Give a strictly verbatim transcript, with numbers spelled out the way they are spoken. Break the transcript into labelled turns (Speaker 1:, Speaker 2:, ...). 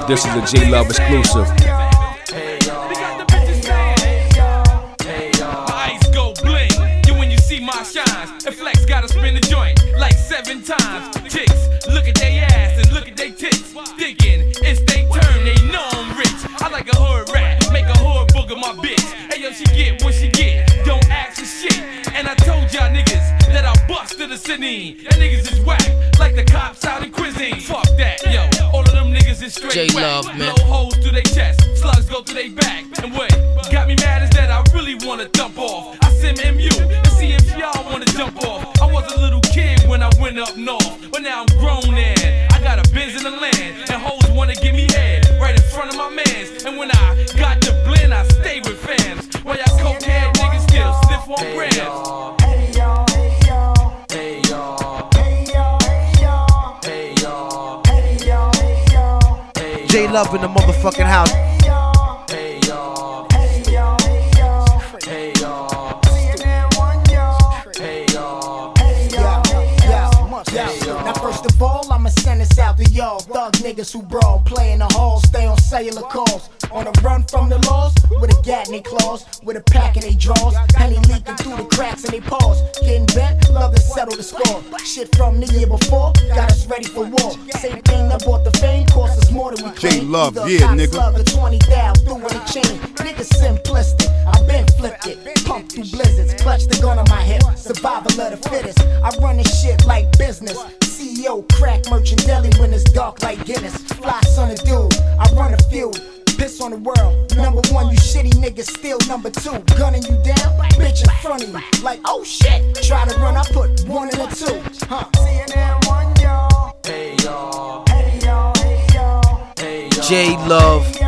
Speaker 1: This is a J Love exclusive.
Speaker 2: Hey y'all, hey y'all, hey y'all. My ice go bling, you when you see my shines. And Flex gotta spin the joint like seven times. Chicks, look at they ass and look at they tits. Thinking it's they turn, they know I'm rich. I like a hood rat, make a hood booger my bitch. Hey yo, she get what she get, don't ask for shit. And I told y'all niggas that I bust to the city. Y'all niggas is whack, like the cops out in cuisine. Fuck that, yo, all of them niggas is straight
Speaker 3: J Love,
Speaker 2: whack.
Speaker 3: man.
Speaker 2: Blow holes through they chest, slugs go through they back. And what got me mad is that I really wanna dump off. I send M U and see if y'all wanna jump off. I was a little kid when I went up north, but now I'm grown and I got a biz in the land. And hoes wanna give me head right in front of my mans. And when I got the blend, I stay with fans. While y'all cokehead niggas still sniff on grams.
Speaker 4: Hey y'all, hey y'all,
Speaker 2: Hey y'all,
Speaker 4: hey y'all, hey y'all,
Speaker 2: hey y'all,
Speaker 4: hey y'all, hey y'all,
Speaker 2: hey y'all,
Speaker 3: J Love in the motherfucking house.
Speaker 4: hey y'all,
Speaker 2: hey y'all,
Speaker 4: hey y'all, hey y'all,
Speaker 2: hey y'all,
Speaker 4: C N N one y'all,
Speaker 2: hey y'all.
Speaker 4: hey y'all, hey y'all,
Speaker 2: Hey, y'all.
Speaker 4: Now first of all, I'ma send this out to y'all thug niggas who brawl, play in the hall, stay on cellular calls, on a run from the laws, with a gat in they claws, with a pack in they drawers, honey leaking through the cracks in they paws, getting bent, love to settle the score. Shit from the year before, got us ready for war. Same thing that bought the fame, cost us more than we claimed.
Speaker 5: J-Love,
Speaker 4: Either a
Speaker 5: yeah,
Speaker 4: cop
Speaker 5: nigga.
Speaker 4: slug or twenty thousand through with a chain. Niggas simplistic, I been flipped it, pumped through blizzards, clutch the gun on my hip, survival of the fittest. I run this shit like business. C E O, crack merchant, deli when it's dark like Guinness. Fly son of dude, I run a field, piss on the world. Number one, you shitty niggas still number two. Gunning you down, bitch in front of you. Like, oh shit, try to run, I put one in a two. Huh? C N N one, y'all.
Speaker 2: Hey y'all,
Speaker 4: Hey y'all, hey y'all.
Speaker 2: hey y'all.
Speaker 3: J Love.
Speaker 4: Hey